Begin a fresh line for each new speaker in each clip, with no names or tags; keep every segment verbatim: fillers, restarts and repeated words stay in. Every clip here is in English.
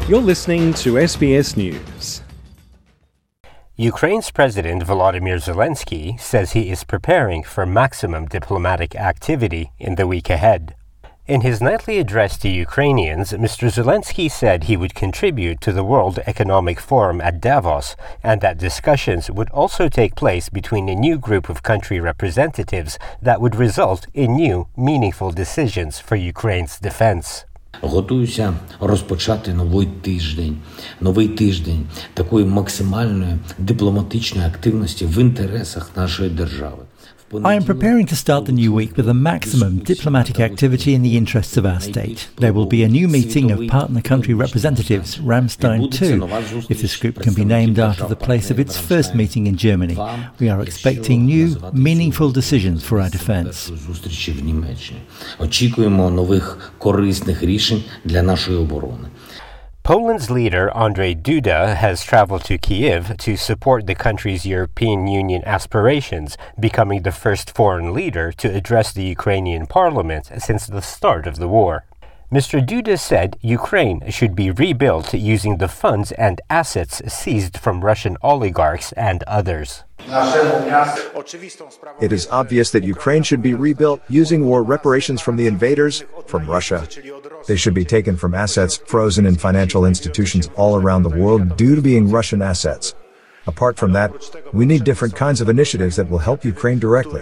You're listening to S B S News.
Ukraine's President Volodymyr Zelensky says he is preparing for maximum diplomatic activity in the week ahead. In his nightly address to Ukrainians, Mister Zelensky said he would contribute to the World Economic Forum at Davos and that discussions would also take place between a new group of country representatives that would result in new, meaningful decisions for Ukraine's defense.
Готуюся розпочати новий тиждень, новий тиждень такої максимальної дипломатичної активності в інтересах нашої держави.
I am preparing to start the new week with a maximum diplomatic activity in the interests of our state. There will be a new meeting of partner country representatives, Ramstein two, if this group can be named after the place of its first meeting in Germany. We are expecting new, meaningful decisions for our defense.
Очікуємо нових корисних рішень для нашої оборони.
Poland's leader, Andrzej Duda, has traveled to Kyiv to support the country's European Union aspirations, becoming the first foreign leader to address the Ukrainian parliament since the start of the war. Mister Duda said Ukraine should be rebuilt using the funds and assets seized from Russian oligarchs and others.
It is obvious that Ukraine should be rebuilt using war reparations from the invaders, from Russia. They should be taken from assets frozen in financial institutions all around the world due to being Russian assets. Apart from that, we need different kinds of initiatives that will help Ukraine directly.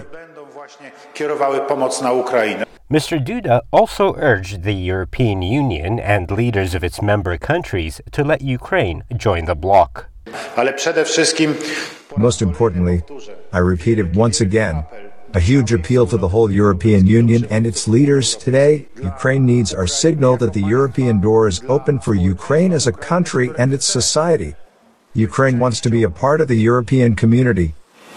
Mister Duda also urged the European Union and leaders of its member countries to let Ukraine join the bloc.
Most importantly, I repeat it once again, a huge appeal to the whole European Union and its leaders today. Ukraine needs our signal that the European door is open for Ukraine as a country and its society. Ukraine wants to be a part of the European community.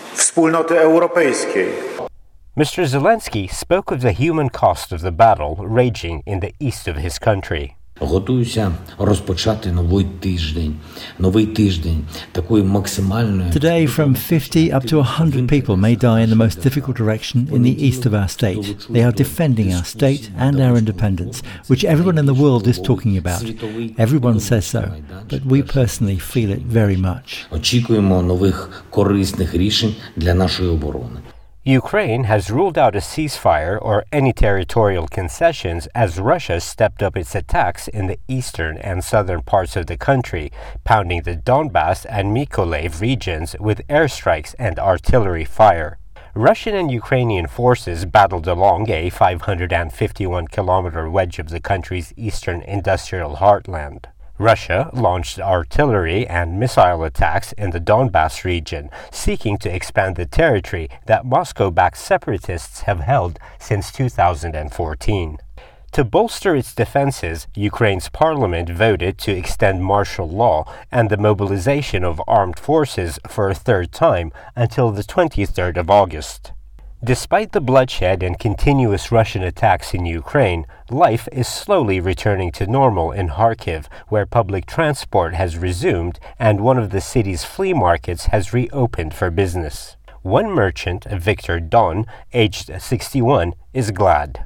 Mister Zelensky spoke of the human cost of the battle raging in the east of his country.
Готуюся розпочати новий тиждень, новий тиждень такої максимальної.
Today, from fifty up to one hundred people may die in the most difficult direction in the east of our state. They are defending our state and our independence, which everyone in the world is talking about. Everyone says so, but we personally feel it very much.
Очікуємо нових корисних рішень для нашої оборони.
Ukraine has ruled out a ceasefire or any territorial concessions as Russia stepped up its attacks in the eastern and southern parts of the country, pounding the Donbas and Mykolaiv regions with airstrikes and artillery fire. Russian and Ukrainian forces battled along a five hundred fifty-one kilometer wedge of the country's eastern industrial heartland. Russia launched artillery and missile attacks in the Donbas region, seeking to expand the territory that Moscow-backed separatists have held since two thousand fourteen. To bolster its defenses, Ukraine's parliament voted to extend martial law and the mobilization of armed forces for a third time until the twenty-third of August. Despite the bloodshed and continuous Russian attacks in Ukraine, life is slowly returning to normal in Kharkiv, where public transport has resumed and one of the city's flea markets has reopened for business. One merchant, Victor Don, aged sixty-one, is glad.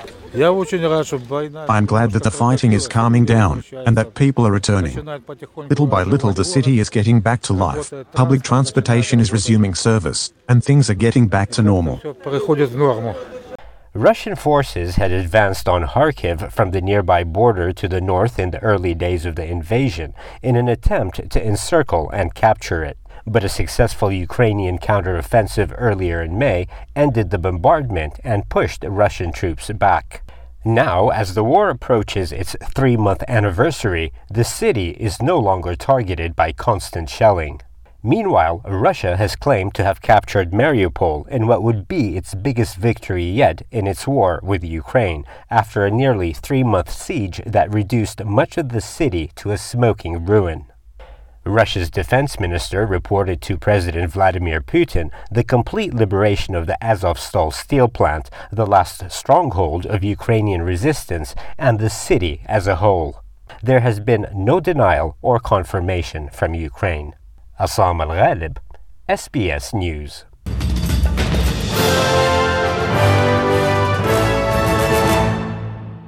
I'm glad that the fighting is calming down and that people are returning. Little by little, the city is getting back to life. Public transportation is resuming service, and things are getting back to normal.
Russian forces had advanced on Kharkiv from the nearby border to the north in the early days of the invasion in an attempt to encircle and capture it. But a successful Ukrainian counteroffensive earlier in May ended the bombardment and pushed Russian troops back. Now, as the war approaches its three-month anniversary, the city is no longer targeted by constant shelling. Meanwhile, Russia has claimed to have captured Mariupol in what would be its biggest victory yet in its war with Ukraine, after a nearly three-month siege that reduced much of the city to a smoking ruin. Russia's defense minister reported to President Vladimir Putin the complete liberation of the Azovstal steel plant, the last stronghold of Ukrainian resistance, and the city as a whole. There has been no denial or confirmation from Ukraine. Assam Al-Ghalib, S B S News.